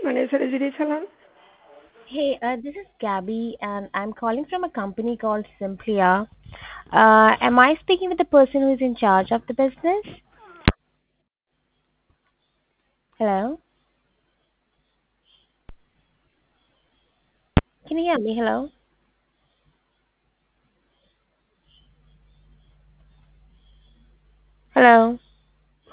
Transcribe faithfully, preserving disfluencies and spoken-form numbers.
Unnecessary salon. Hey, uh, this is Gabby, and I'm calling from a company called Simplia. Uh, am I speaking with the person who is in charge of the business? Hello? Can you hear me? Hello? Hello?